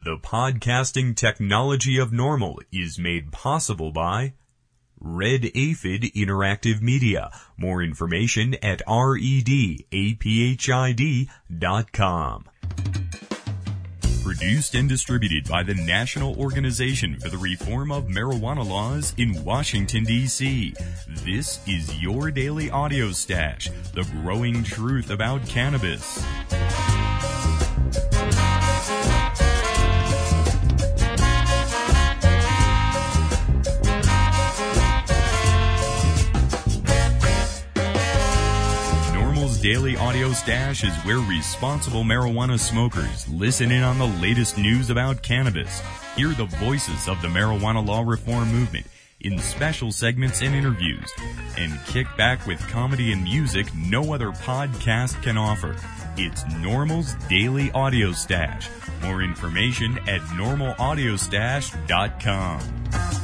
The podcasting technology of Normal is made possible by Red Aphid Interactive Media. More information at redaphid.com. Produced and distributed by the National Organization for the Reform of Marijuana Laws in Washington, D.C. This is your daily audio stash, the growing truth about cannabis. Daily Audio Stash is where responsible marijuana smokers listen in on the latest news about cannabis, hear the voices of the marijuana law reform movement in special segments and interviews, and kick back with comedy and music no other podcast can offer. It's Normal's Daily Audio Stash. More information at normalaudiostash.com.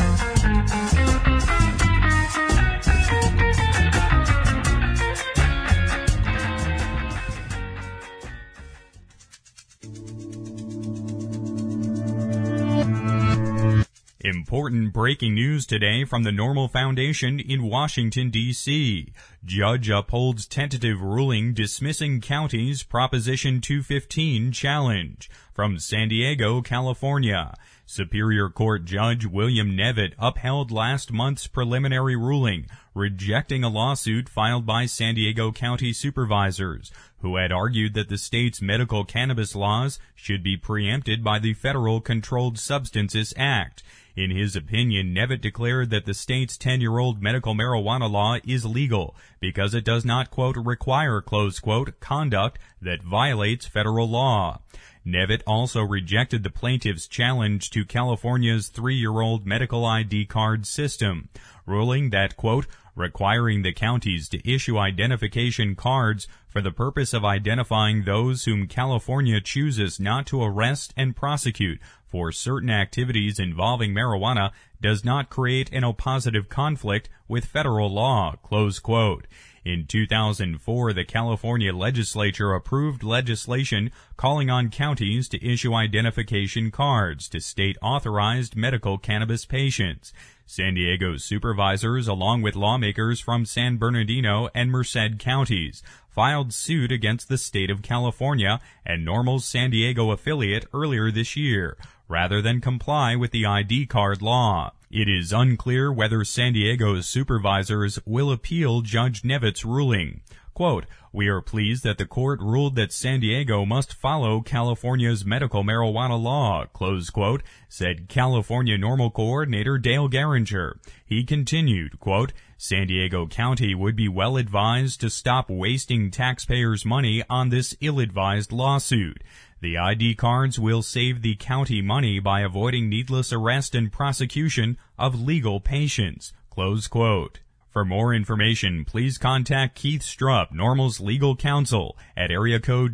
Important breaking news today from the Normal Foundation in Washington, D.C. Judge upholds tentative ruling dismissing county's Proposition 215 challenge. From San Diego, California, Superior Court Judge William Nevitt upheld last month's preliminary ruling, rejecting a lawsuit filed by San Diego County supervisors, who had argued that the state's medical cannabis laws should be preempted by the Federal Controlled Substances Act. In his opinion, Nevitt declared that the state's 10-year-old medical marijuana law is legal because it does not, quote, require, close quote, conduct that violates federal law. Nevitt also rejected the plaintiff's challenge to California's 3-year-old medical ID card system, ruling that, quote, requiring the counties to issue identification cards for the purpose of identifying those whom California chooses not to arrest and prosecute for certain activities involving marijuana does not create an oppositive conflict with federal law, close quote. In 2004, the California legislature approved legislation calling on counties to issue identification cards to state-authorized medical cannabis patients. San Diego's supervisors, along with lawmakers from San Bernardino and Merced counties, filed suit against the state of California and Normal's San Diego affiliate earlier this year, rather than comply with the ID card law. It is unclear whether San Diego's supervisors will appeal Judge Nevitt's ruling. Quote, we are pleased that the court ruled that San Diego must follow California's medical marijuana law, close quote, said California Normal Coordinator Dale Garinger. He continued, quote, San Diego County would be well advised to stop wasting taxpayers' money on this ill-advised lawsuit. The ID cards will save the county money by avoiding needless arrest and prosecution of legal patients, close quote. For more information, please contact Keith Strupp, Normal's legal counsel, at area code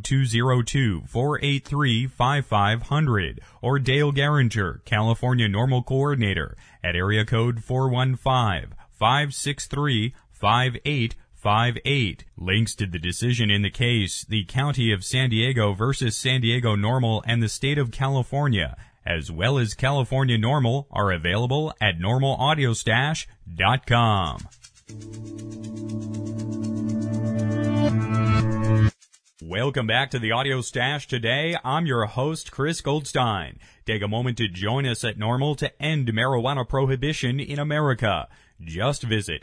202-483-5500, or Dale Garinger, California Normal Coordinator, at area code 415-563-5858. Links to the decision in the case, the County of San Diego versus San Diego Normal and the State of California, as well as California Normal, are available at normalaudiostash.com. Welcome back to the Audio Stash. Today, I'm your host, Chris Goldstein. Take a moment to join us at Normal to end marijuana prohibition in America. Just visit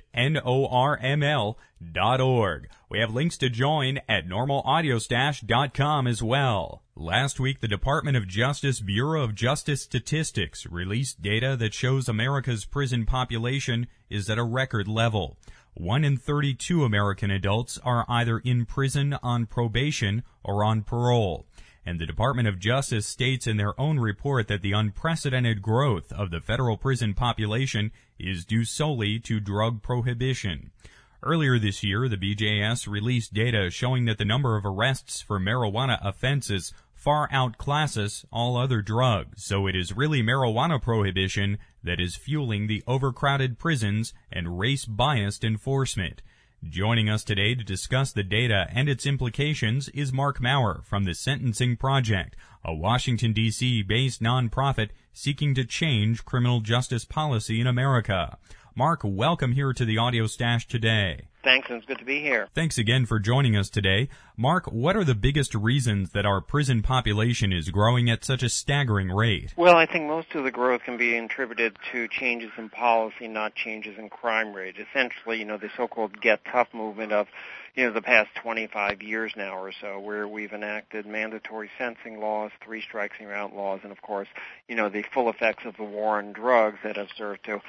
norml.org. We have links to join at normalaudiostash.com as well. Last week, the Department of Justice Bureau of Justice Statistics released data that shows America's prison population is at a record level. 1 in 32 American adults are either in prison on probation or on parole. And the Department of Justice states in their own report that the unprecedented growth of the federal prison population is due solely to drug prohibition. Earlier this year, the BJS released data showing that the number of arrests for marijuana offenses far outclasses all other drugs. So it is really marijuana prohibition that is fueling the overcrowded prisons and race-biased enforcement. Joining us today to discuss the data and its implications is Mark Maurer from the Sentencing Project. a Washington, D.C. based nonprofit seeking to change criminal justice policy in America. Mark, welcome here to the Audio Stash today. Thanks, and it's good to be here. Thanks again for joining us today. Mark, what are the biggest reasons that our prison population is growing at such a staggering rate? Well, I think most of the growth can be attributed to changes in policy, not changes in crime rate. Essentially, the so-called Get Tough movement of, the past 25 years now or so, where we've enacted mandatory sentencing laws, 3 strikes and you're out laws, and of course, the full effects of the war on drugs that have served to,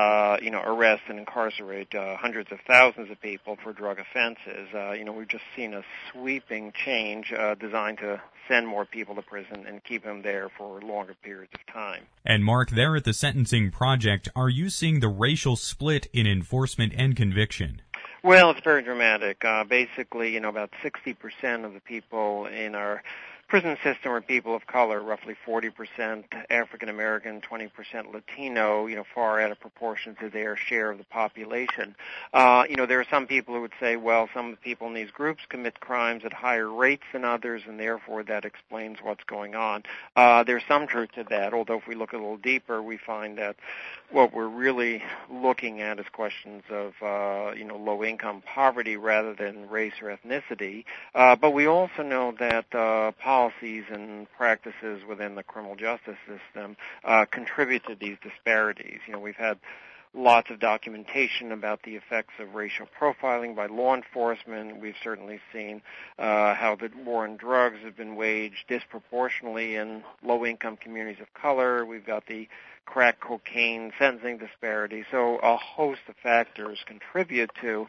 arrest and incarcerate hundreds of thousands of people for drug offenses. We've just seen a sweeping change designed to send more people to prison and keep them there for longer periods of time. And Mark, there at the Sentencing Project, are you seeing the racial split in enforcement and conviction? Well, it's very dramatic. Basically, about 60% of the people in our prison system are people of color, roughly 40% African American, 20% Latino, far out of proportion to their share of the population. There are some people who would say, well, some of the people in these groups commit crimes at higher rates than others, and therefore that explains what's going on. There's some truth to that, although if we look a little deeper, we find that what we're really looking at is questions of, low-income poverty rather than race or ethnicity. But we also know that policies and practices within the criminal justice system contribute to these disparities. We've had lots of documentation about the effects of racial profiling by law enforcement. We've certainly seen how the war on drugs has been waged disproportionately in low-income communities of color. We've got the crack cocaine sentencing disparity. So a host of factors contribute to,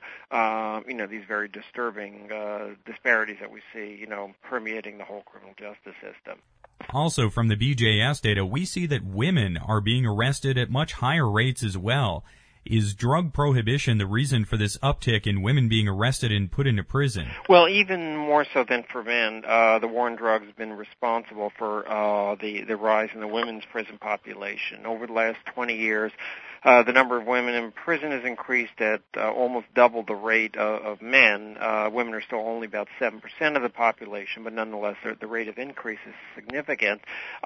these very disturbing disparities that we see, permeating the whole criminal justice system. Also, from the BJS data, we see that women are being arrested at much higher rates as well. Is drug prohibition the reason for this uptick in women being arrested and put into prison? Well, even more so than for men, the war on drugs has been responsible for the rise in the women's prison population. Over the last 20 years, the number of women in prison has increased at almost double the rate of men. Women are still only about 7% of the population, but nonetheless, the rate of increase is significant.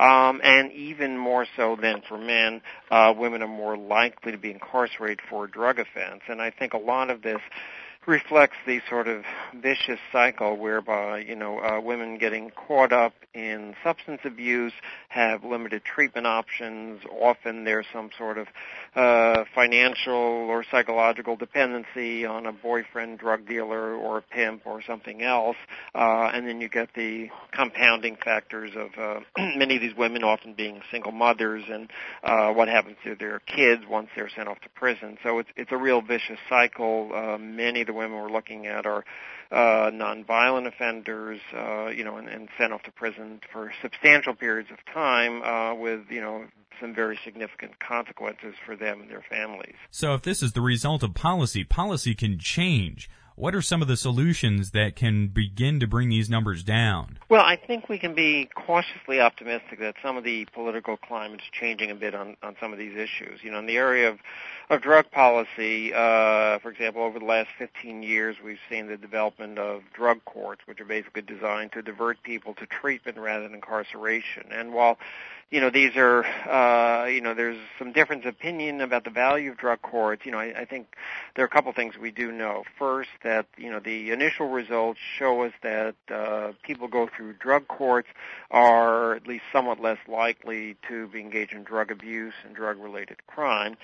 And even more so than for men, women are more likely to be incarcerated for a drug offense. And I think a lot of this reflects the sort of vicious cycle whereby, women getting caught up in substance abuse have limited treatment options. Often there's some sort of financial or psychological dependency on a boyfriend, drug dealer, or a pimp or something else. And then you get the compounding factors of many of these women often being single mothers and what happens to their kids once they're sent off to prison. So it's a real vicious cycle. Many of the women we're looking at are nonviolent offenders, and sent off to prison for substantial periods of time with, some very significant consequences for them and their families. So if this is the result of policy can change. What are some of the solutions that can begin to bring these numbers down? Well, I think we can be cautiously optimistic that some of the political climate is changing a bit on some of these issues. In the area of drug policy, for example, over the last 15 years, we've seen the development of drug courts, which are basically designed to divert people to treatment rather than incarceration. And while these are, there's some difference of opinion about the value of drug courts. I think there are a couple things we do know. First, that, the initial results show us that people go through drug courts are at least somewhat less likely to be engaged in drug abuse and drug-related crime.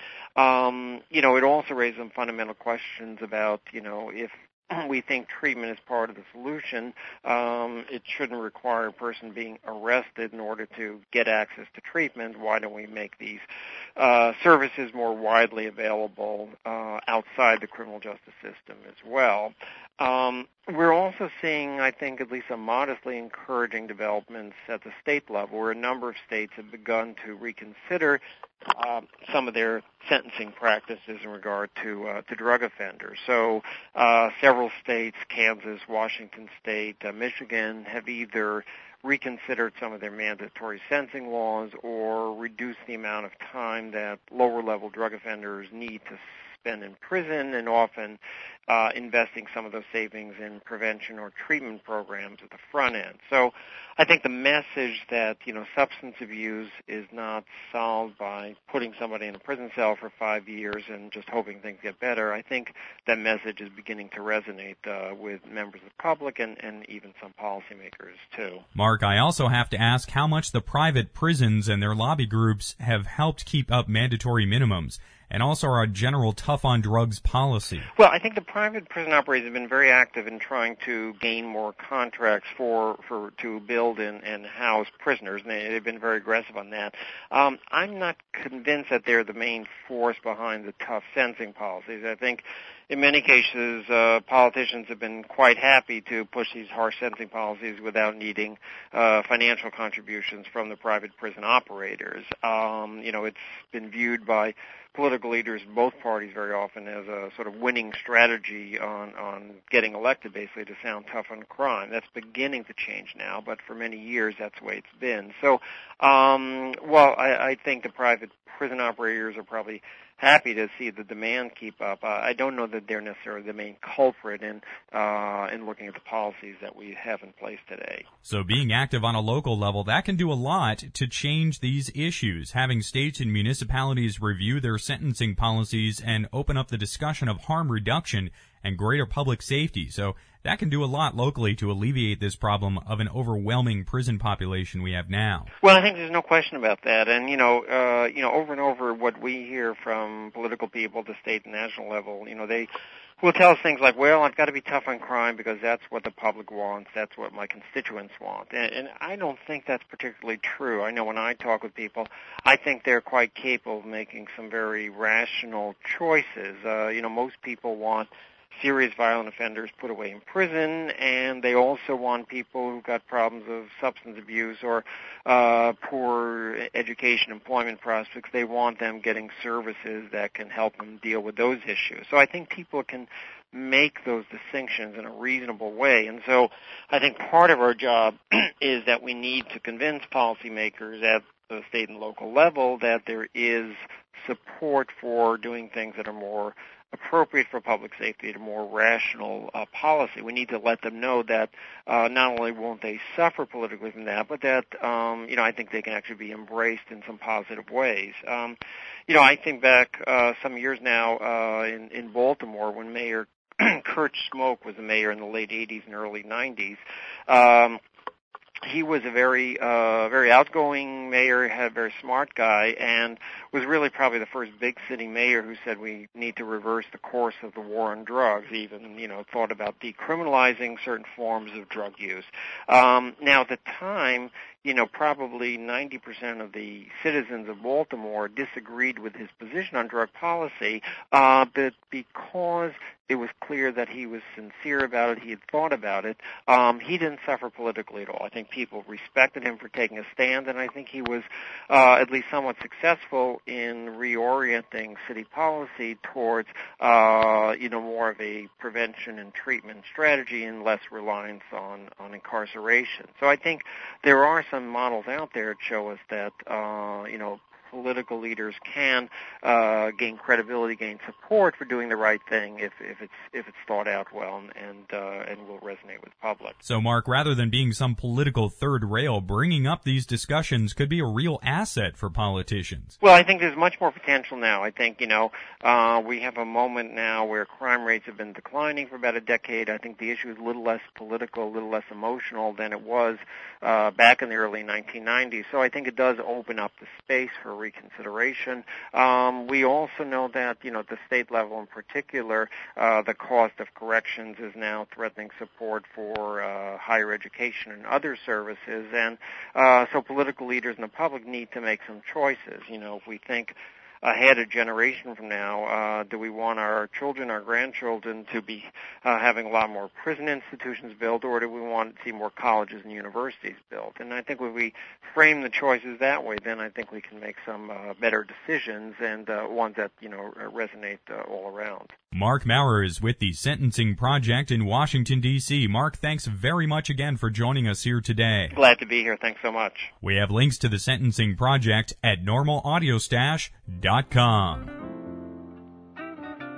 It also raises some fundamental questions about, if we think treatment is part of the solution, it shouldn't require a person being arrested in order to get access to treatment. Why don't we make these services more widely available outside the criminal justice system as well? We're also seeing, I think, at least some modestly encouraging developments at the state level, where a number of states have begun to reconsider some of their sentencing practices in regard to drug offenders. So several states, Kansas, Washington State, Michigan, have either reconsidered some of their mandatory sentencing laws or reduced the amount of time that lower-level drug offenders need to spend in prison and often investing some of those savings in prevention or treatment programs at the front end. So I think the message that, substance abuse is not solved by putting somebody in a prison cell for 5 years and just hoping things get better, I think that message is beginning to resonate with members of the public and even some policymakers too. Mark, I also have to ask how much the private prisons and their lobby groups have helped keep up mandatory minimums and also our general tough-on-drugs policy. Well, I think the private prison operators have been very active in trying to gain more contracts to build and house prisoners, and they've been very aggressive on that. I'm not convinced that they're the main force behind the tough sentencing policies. I think in many cases, politicians have been quite happy to push these harsh sentencing policies without needing financial contributions from the private prison operators. It's been viewed by political leaders in both parties very often as a sort of winning strategy on getting elected, basically, to sound tough on crime. That's beginning to change now, but for many years that's the way it's been. So, I think the private prison operators are probably happy to see the demand keep up. I don't know that they're necessarily the main culprit in looking at the policies that we have in place today. So being active on a local level, that can do a lot to change these issues. Having states and municipalities review their sentencing policies and open up the discussion of harm reduction and greater public safety. So that can do a lot locally to alleviate this problem of an overwhelming prison population we have now. Well, I think there's no question about that. And, over and over what we hear from political people at the state and national level, they will tell us things like, well, I've got to be tough on crime because that's what the public wants, that's what my constituents want. And I don't think that's particularly true. I know when I talk with people, I think they're quite capable of making some very rational choices. Most people want serious violent offenders put away in prison, and they also want people who've got problems of substance abuse or poor education, employment prospects. They want them getting services that can help them deal with those issues. So I think people can make those distinctions in a reasonable way. And so I think part of our job is that we need to convince policymakers at the state and local level that there is support for doing things that are more appropriate for public safety, a more rational policy. We need to let them know that not only won't they suffer politically from that, but that, I think they can actually be embraced in some positive ways. I think back some years now in Baltimore when Mayor Kurt Schmoke was the mayor in the late 80s and early 90s. He was a very outgoing mayor, a very smart guy, and was really probably the first big city mayor who said we need to reverse the course of the war on drugs, even, thought about decriminalizing certain forms of drug use. Now, at the time, probably 90% of the citizens of Baltimore disagreed with his position on drug policy, but because it was clear that he was sincere about it, he had thought about it, he didn't suffer politically at all. I think people respected him for taking a stand, and I think he was at least somewhat successful in reorienting city policy towards, more of a prevention and treatment strategy and less reliance on incarceration. So I think there are some models out there that show us that, political leaders can gain credibility, gain support for doing the right thing if it's thought out well and will resonate with the public. So, Mark, rather than being some political third rail, bringing up these discussions could be a real asset for politicians. Well, I think there's much more potential now. I think, we have a moment now where crime rates have been declining for about a decade. I think the issue is a little less political, a little less emotional than it was back in the early 1990s. So I think it does open up the space for reconsideration. We also know that, at the state level in particular, the cost of corrections is now threatening support for higher education and other services. And so political leaders and the public need to make some choices. If we think ahead a generation from now, do we want our children, our grandchildren to be having a lot more prison institutions built, or do we want to see more colleges and universities built? And I think when we frame the choices that way, then I think we can make some better decisions and ones that, resonate all around. Mark Maurer is with the Sentencing Project in Washington, D.C. Mark, thanks very much again for joining us here today. Glad to be here. Thanks so much. We have links to the Sentencing Project at normalaudiostash.com.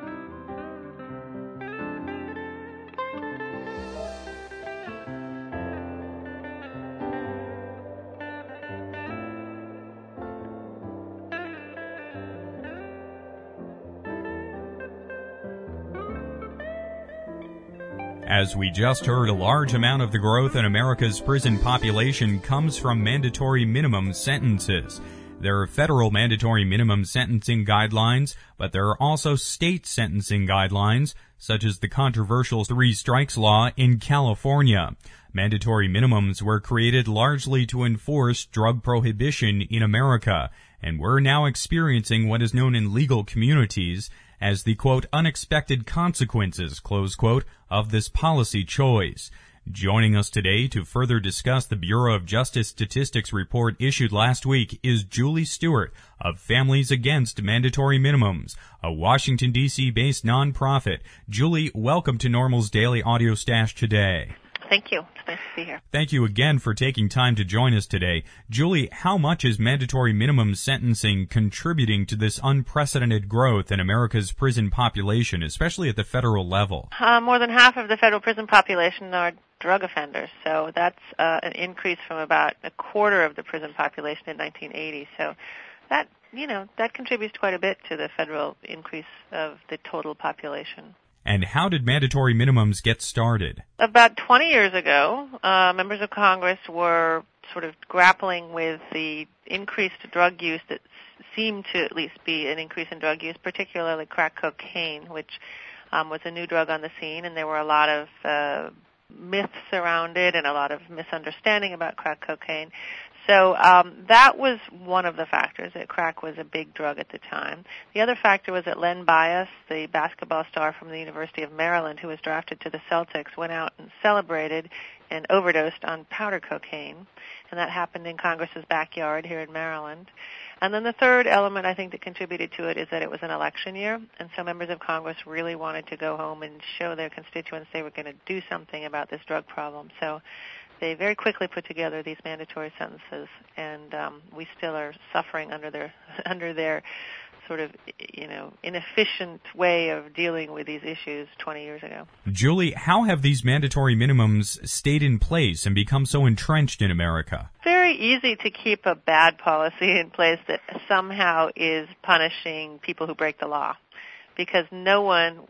As we just heard, a large amount of the growth in America's prison population comes from mandatory minimum sentences. There are federal mandatory minimum sentencing guidelines, but there are also state sentencing guidelines, such as the controversial three strikes law in California. Mandatory minimums were created largely to enforce drug prohibition in America, and we're now experiencing what is known in legal communities as the, quote, unexpected consequences, close quote, of this policy choice. Joining us today to further discuss the Bureau of Justice Statistics report issued last week is Julie Stewart of Families Against Mandatory Minimums, a Washington, D.C. based nonprofit. Julie, welcome to NORML's Daily Audio Stash today. Thank you. It's nice to be here. Thank you again for taking time to join us today. Julie, how much is mandatory minimum sentencing contributing to this unprecedented growth in America's prison population, especially at the federal level? More than half of the federal prison population are drug offenders, so that's an increase from about a quarter of the prison population in 1980. So that contributes quite a bit to the federal increase of the total population. And how did mandatory minimums get started? About 20 years ago, members of Congress were sort of grappling with the increased drug use that seemed to at least be an increase in drug use, particularly crack cocaine, which was a new drug on the scene, and there were a lot of myths around it and a lot of misunderstanding about crack cocaine. So that was one of the factors, that crack was a big drug at the time. The other factor was that Len Bias, the basketball star from the University of Maryland who was drafted to the Celtics, went out and celebrated and overdosed on powder cocaine. And that happened in Congress's backyard here in Maryland. And then the third element I think that contributed to it is that it was an election year, and so members of Congress really wanted to go home and show their constituents they were going to do something about this drug problem. So they very quickly put together these mandatory sentences, and we still are suffering under their sort of, inefficient way of dealing with these issues 20 years ago. Julie, how have these mandatory minimums stayed in place and become so entrenched in America? Very easy to keep a bad policy in place that somehow is punishing people who break the law, because no one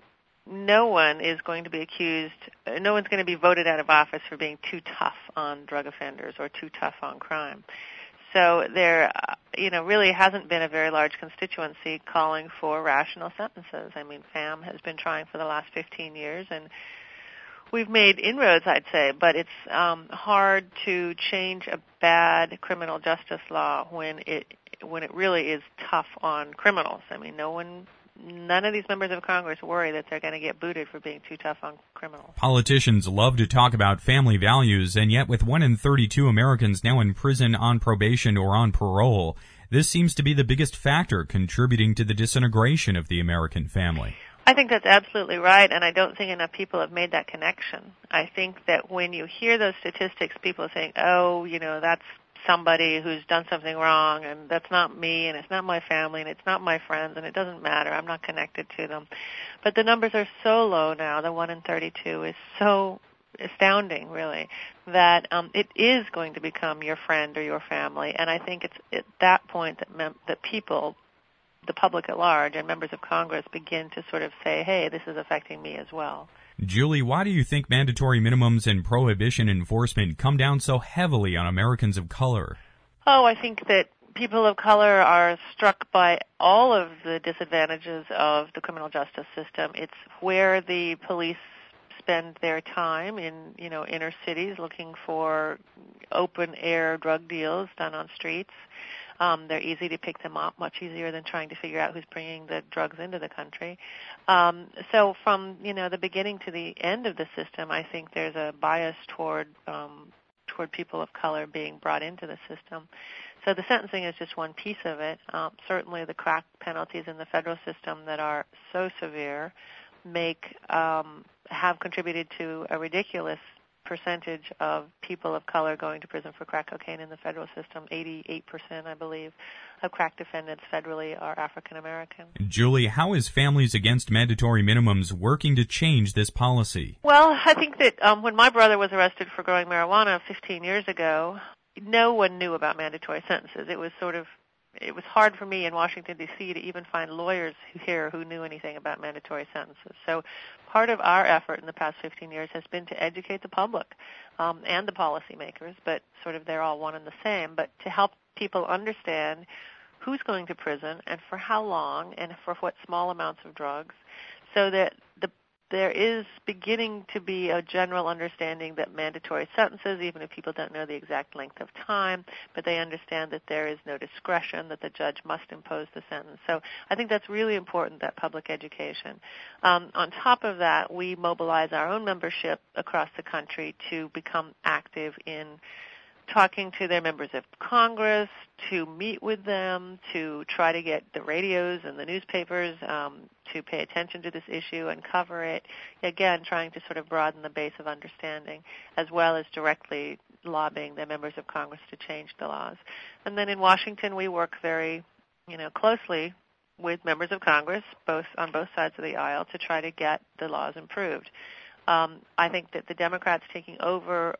is going to be accused, no one's going to be voted out of office for being too tough on drug offenders or too tough on crime. So there, really hasn't been a very large constituency calling for rational sentences. I mean, FAM has been trying for the last 15 years, and we've made inroads, I'd say, but it's hard to change a bad criminal justice law when it really is tough on criminals. I mean, none of these members of Congress worry that they're going to get booted for being too tough on criminals. Politicians love to talk about family values, and yet with 1 in 32 Americans now in prison on probation or on parole, this seems to be the biggest factor contributing to the disintegration of the American family. I think that's absolutely right, and I don't think enough people have made that connection. I think that when you hear those statistics, people are saying, that's somebody who's done something wrong, and that's not me, and it's not my family, and it's not my friends, and it doesn't matter. I'm not connected to them. But the numbers are so low now, the 1 in 32 is so astounding, really, that it is going to become your friend or your family, and I think it's at that point that people, the public at large, and members of Congress begin to sort of say, hey, this is affecting me as well. Julie, why do you think mandatory minimums and prohibition enforcement come down so heavily on Americans of color? Oh, I think that people of color are struck by all of the disadvantages of the criminal justice system. It's where the police spend their time in, inner cities looking for open-air drug deals done on streets. They're easy to pick them up, much easier than trying to figure out who's bringing the drugs into the country. So from, the beginning to the end of the system, I think there's a bias toward people of color being brought into the system. So the sentencing is just one piece of it. Certainly the crack penalties in the federal system that are so severe have contributed to a ridiculous percentage of people of color going to prison for crack cocaine in the federal system. 88%, I believe, of crack defendants federally are African American. Julie, how is Families Against Mandatory Minimums working to change this policy? Well, I think that when my brother was arrested for growing marijuana 15 years ago, no one knew about mandatory sentences. It was sort of it was hard for me in Washington, D.C. to even find lawyers here who knew anything about mandatory sentences. So part of our effort in the past 15 years has been to educate the public and the policymakers, but sort of they're all one and the same, but to help people understand who's going to prison and for how long and for what small amounts of drugs, so that there is beginning to be a general understanding that mandatory sentences, even if people don't know the exact length of time, but they understand that there is no discretion, that the judge must impose the sentence. So I think that's really important, that public education. On top of that, we mobilize our own membership across the country to become active in talking to their members of Congress, to meet with them, to try to get the radios and the newspapers to pay attention to this issue and cover it. Again, trying to sort of broaden the base of understanding, as well as directly lobbying their members of Congress to change the laws. And then in Washington, we work very, closely with members of Congress, on both sides of the aisle, to try to get the laws improved. I think that the Democrats taking over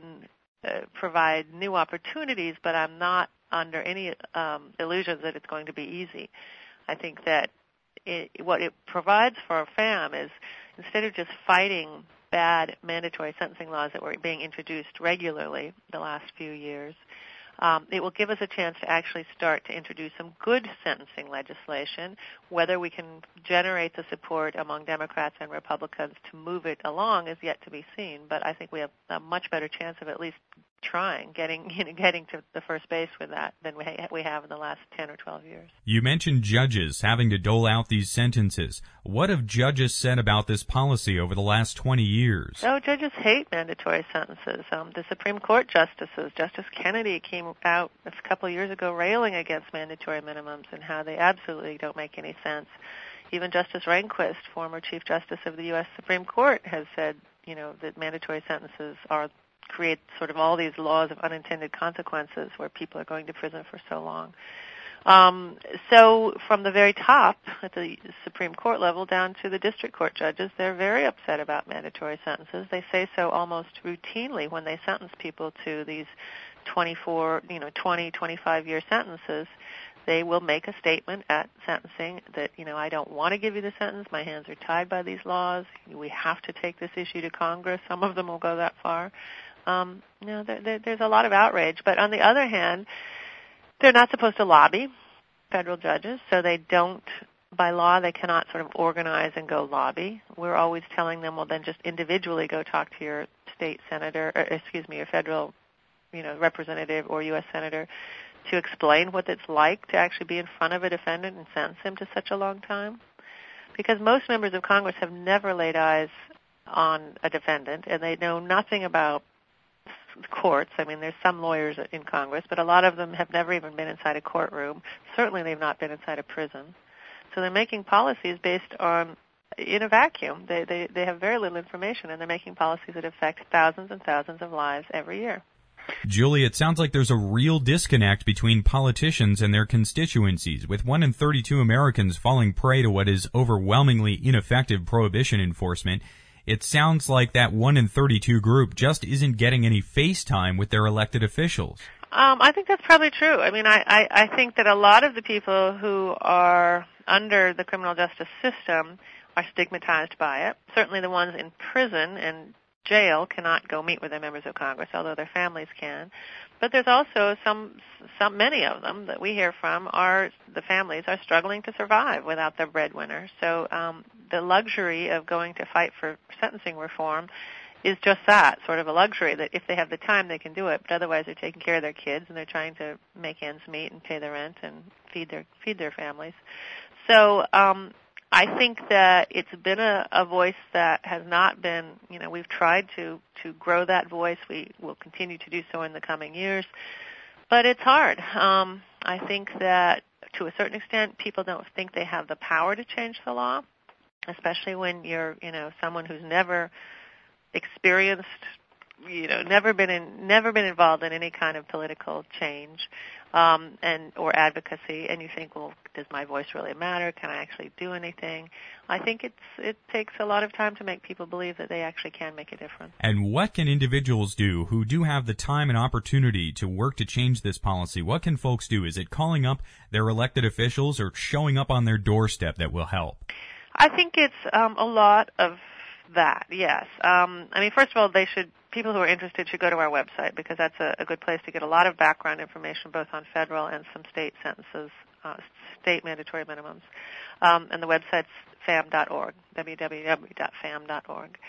provide new opportunities, but I'm not under any illusions that it's going to be easy. I think that what it provides for a FAM is, instead of just fighting bad mandatory sentencing laws that were being introduced regularly the last few years, it will give us a chance to actually start to introduce some good sentencing legislation. Whether we can generate the support among Democrats and Republicans to move it along is yet to be seen, but I think we have a much better chance of at least trying, getting to the first base with that than we have in the last 10 or 12 years. You mentioned judges having to dole out these sentences. What have judges said about this policy over the last 20 years? Oh, judges hate mandatory sentences. The Supreme Court justices, Justice Kennedy came out a couple of years ago railing against mandatory minimums and how they absolutely don't make any sense. Even Justice Rehnquist, former Chief Justice of the U.S. Supreme Court, has said, that mandatory sentences create sort of all these laws of unintended consequences where people are going to prison for so long. So from the very top at the Supreme Court level down to the district court judges, they're very upset about mandatory sentences. They say so almost routinely when they sentence people to these 20, 25-year sentences. They will make a statement at sentencing that, I don't want to give you the sentence. My hands are tied by these laws. We have to take this issue to Congress. Some of them will go that far. There's a lot of outrage. But on the other hand, they're not supposed to lobby, federal judges, so they don't, by law, they cannot sort of organize and go lobby. We're always telling them, well, then just individually go talk to your state senator, your federal, representative or U.S. senator to explain what it's like to actually be in front of a defendant and sentence him to such a long time. Because most members of Congress have never laid eyes on a defendant, and they know nothing about courts. I mean, there's some lawyers in Congress, but a lot of them have never even been inside a courtroom. Certainly they've not been inside a prison. So they're making policies based in a vacuum. They have very little information, and they're making policies that affect thousands and thousands of lives every year. Julie, it sounds like there's a real disconnect between politicians and their constituencies, with 1 in 32 Americans falling prey to what is overwhelmingly ineffective prohibition enforcement. It sounds like that 1 in 32 group just isn't getting any face time with their elected officials. I think that's probably true. I mean, I think that a lot of the people who are under the criminal justice system are stigmatized by it. Certainly the ones in prison and jail cannot go meet with their members of Congress, although their families can. But there's also many of them that we hear from the families are struggling to survive without their breadwinner. So the luxury of going to fight for sentencing reform is just that, sort of a luxury that if they have the time they can do it, but otherwise they're taking care of their kids and they're trying to make ends meet and pay the rent and feed their families. So I think that it's been a voice that has not been, we've tried to grow that voice. We will continue to do so in the coming years. But it's hard. I think that to a certain extent people don't think they have the power to change the law, especially when you're, someone who's never experienced never been involved in any kind of political change, or advocacy, and you think, well, does my voice really matter? Can I actually do anything? I think it takes a lot of time to make people believe that they actually can make a difference. And what can individuals do who do have the time and opportunity to work to change this policy? What can folks do? Is it calling up their elected officials or showing up on their doorstep that will help? I think it's a lot of that, yes. First of all, people who are interested should go to our website, because that's a good place to get a lot of background information, both on federal and some state sentences, state mandatory minimums. And the website's fam.org, www.fam.org.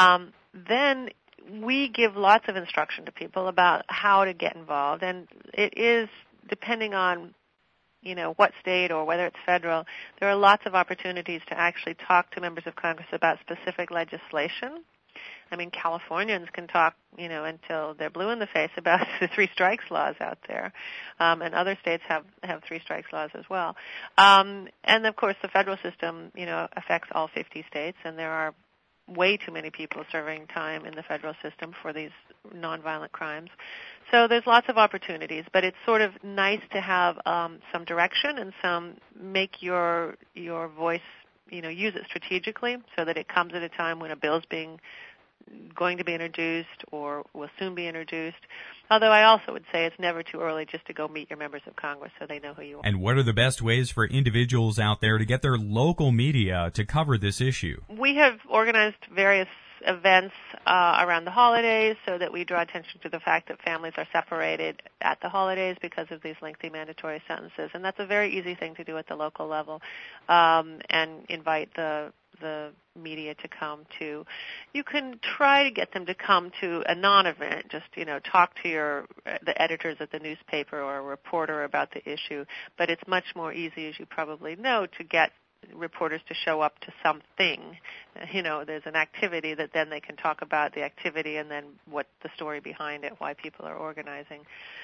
Then we give lots of instruction to people about how to get involved, and it is, depending on what state or whether it's federal, there are lots of opportunities to actually talk to members of Congress about specific legislation. Californians can talk, until they're blue in the face about the three strikes laws out there, and other states have three strikes laws as well. And of course, the federal system, affects all 50 states, and there are way too many people serving time in the federal system for these nonviolent crimes. So there's lots of opportunities, but it's sort of nice to have some direction and make your voice, use it strategically, so that it comes at a time when a bill's going to be introduced or will soon be introduced. Although I also would say it's never too early just to go meet your members of Congress so they know who you are. And what are the best ways for individuals out there to get their local media to cover this issue? We have organized various events around the holidays so that we draw attention to the fact that families are separated at the holidays because of these lengthy mandatory sentences. And that's a very easy thing to do at the local level, and invite the media to come to. You can try to get them to come to a non-event, just, talk to the editors at the newspaper or a reporter about the issue, but it's much more easy, as you probably know, to get reporters to show up to something. There's an activity that then they can talk about the activity and then what the story behind it, why people are organizing.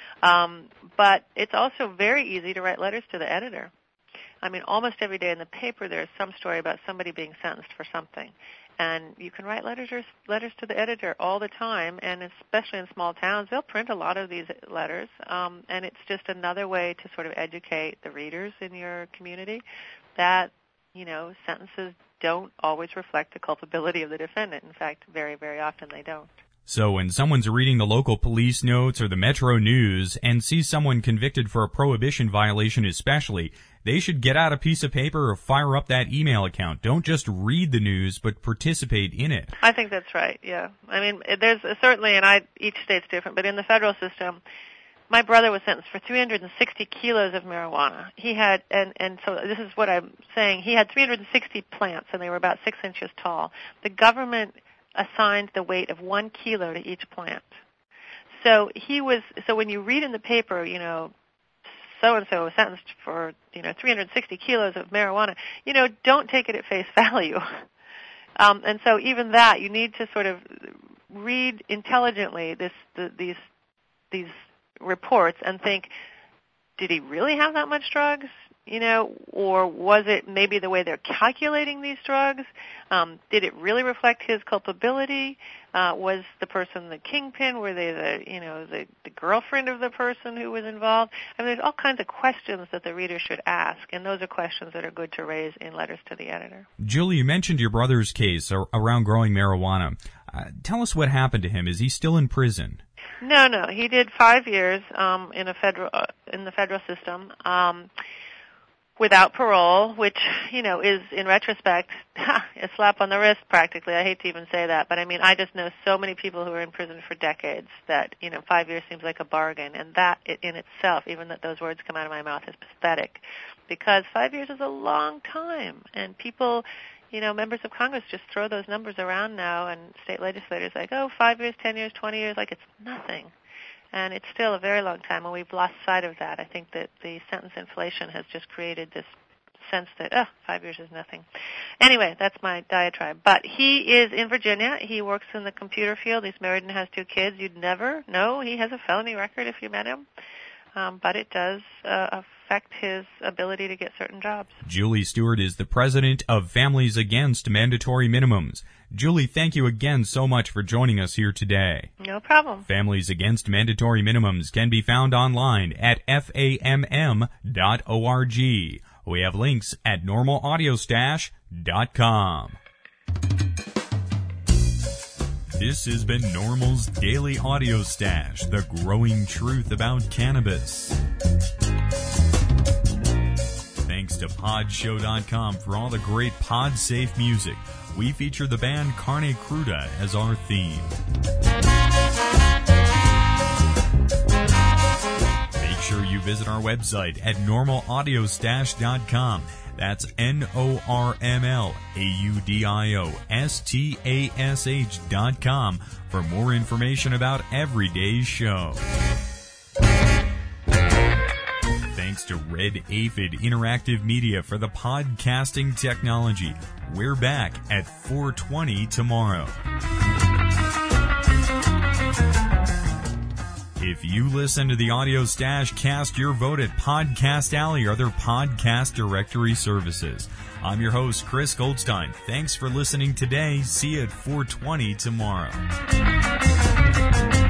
But it's also very easy to write letters to the editor. Almost every day in the paper there's some story about somebody being sentenced for something. And you can write letters to the editor all the time, and especially in small towns, they'll print a lot of these letters. And it's just another way to sort of educate the readers in your community that, sentences don't always reflect the culpability of the defendant. In fact, very, very often they don't. So when someone's reading the local police notes or the Metro News and sees someone convicted for a prohibition violation especially, they should get out a piece of paper or fire up that email account. Don't just read the news, but participate in it. I think that's right, yeah. There's certainly, and each state's different, but in the federal system, my brother was sentenced for 360 kilos of marijuana. He had, and so this is what I'm saying, he had 360 plants, and they were about 6 inches tall. The assigned the weight of 1 kilo to each plant. So when you read in the paper, so-and-so was sentenced for, 360 kilos of marijuana, don't take it at face value. And so even that, you need to sort of read intelligently these reports and think, did he really have that much drugs? Or was it maybe the way they're calculating these drugs? Did it really reflect his culpability? Was the person the kingpin? Were they the girlfriend of the person who was involved? There's all kinds of questions that the reader should ask, and those are questions that are good to raise in letters to the editor. Julie, you mentioned your brother's case around growing marijuana. Tell us what happened to him. Is he still in prison? No. He did 5 years in the federal system. Without parole, which, is, in retrospect, a slap on the wrist practically. I hate to even say that, but I just know so many people who are in prison for decades that, 5 years seems like a bargain, and that in itself, even that those words come out of my mouth, is pathetic, because 5 years is a long time, and people, members of Congress just throw those numbers around now, and state legislators like, 5 years, 10 years, 20 years, like it's nothing. And it's still a very long time, and we've lost sight of that. I think that the sentence inflation has just created this sense that, 5 years is nothing. Anyway, that's my diatribe. But he is in Virginia. He works in the computer field. He's married and has 2 kids. You'd never know he has a felony record if you met him. But it does affect affect his ability to get certain jobs. Julie Stewart is the president of Families Against Mandatory Minimums. Julie, thank you again so much for joining us here today. No problem. Families Against Mandatory Minimums can be found online at FAMM.org. We have links at normalaudiostash.com. This has been Normal's Daily Audio Stash, the growing truth about cannabis. Thanks to Podshow.com for all the great pod-safe music. We feature the band Carne Cruda as our theme. Make sure you visit our website at normalaudiostash.com. That's NORMALAUDIOSTASH.com for more information about every day's show. Thanks to Red Aphid Interactive Media for the podcasting technology. We're back at 4:20 tomorrow. If you listen to the Audio Stash, cast your vote at Podcast Alley or other podcast directory services. I'm your host, Chris Goldstein. Thanks for listening today. See you at 4:20 tomorrow.